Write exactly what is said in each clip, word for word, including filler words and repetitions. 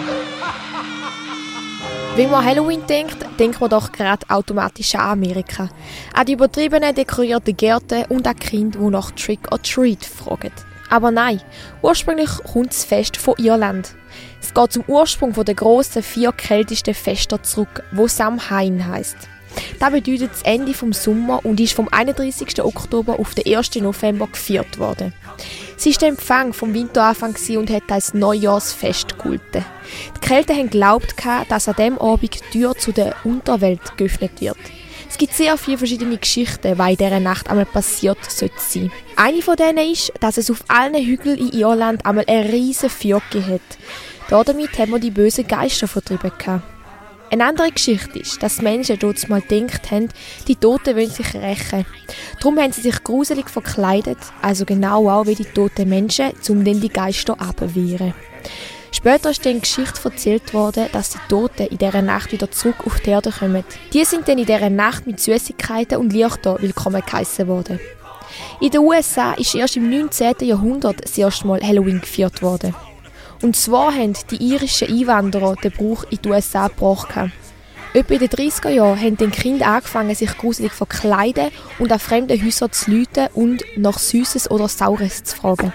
Wenn man an Halloween denkt, denkt man doch gerade automatisch an Amerika. An die übertriebenen dekorierten Gärten und an Kinder, die nach Trick or Treat fragen. Aber nein, ursprünglich kommt das Fest von Irland. Es geht zum Ursprung der grossen vier kältesten Feste zurück, wo Samhain heisst. Das bedeutet das Ende des Sommer und ist vom einunddreißigsten Oktober auf den ersten November gefeiert worden. Es war der Empfang vom Winteranfang und hat als Neujahrsfest gehalten. Die Kelten haben geglaubt, dass an diesem Abend die Tür zu der Unterwelt geöffnet wird. Es gibt sehr viele verschiedene Geschichten, was in dieser Nacht einmal passiert sollte sein. Eine von denen ist, dass es auf allen Hügeln in Irland einmal ein riesen Feuer gegeben hat. Damit haben wir die bösen Geister vertrieben. Eine andere Geschichte ist, dass die Menschen dort mal gedacht haben, die Toten wollen sich rächen. Darum haben sie sich gruselig verkleidet, also genau auch wie die toten Menschen, um dann die Geister abzuwehren. Später ist dann die Geschichte erzählt worden, dass die Toten in dieser Nacht wieder zurück auf die Erde kommen. Die sind dann in dieser Nacht mit Süßigkeiten und Lichtern willkommen geheissen worden. In den U S A ist erst im neunzehnten Jahrhundert das erste Mal Halloween gefeiert worden. Und zwar haben die irischen Einwanderer den Brauch in die U S A gebracht. Etwa in den dreißiger Jahren haben die Kinder angefangen, sich gruselig zu verkleiden und an fremden Häusern zu läuten und nach Süßes oder Saures zu fragen.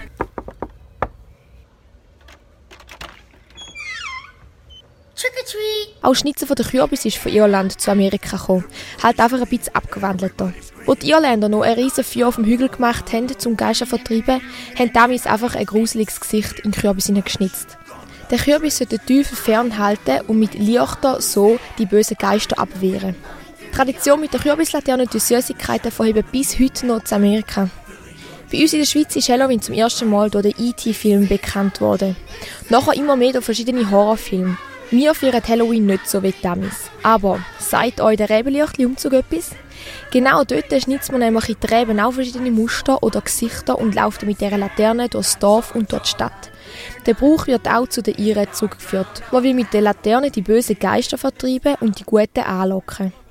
Auch Schnitzel von der Kürbis ist von Irland zu Amerika gekommen. Halt einfach ein bisschen abgewandelter. Wo die Irländer noch ein riesen Feuer auf dem Hügel gemacht haben, zum Geister zu vertreiben, haben damals einfach ein gruseliges Gesicht in den Kürbis geschnitzt. Der Kürbis sollte den Teufel fernhalten und mit Lichtern so die bösen Geister abwehren. Die Tradition mit der Kürbislaterne und den Süßigkeiten verheben bis heute noch zu Amerika. Bei uns in der Schweiz ist Halloween zum ersten Mal durch den E T-Film bekannt worden. Nachher immer mehr durch verschiedene Horrorfilme. Wir feiern Halloween nicht so wie damals. Aber sagt euch der Rebenlichtli-Umzug etwas? Genau dort schnitzt man nämlich in die Reben auch verschiedene Muster oder Gesichter und läuft mit dieser Laterne durchs Dorf und durch die Stadt. Der Brauch wird auch zu den Iren zurückgeführt, wo wir mit der Laterne die bösen Geister vertreiben und die Guten anlocken.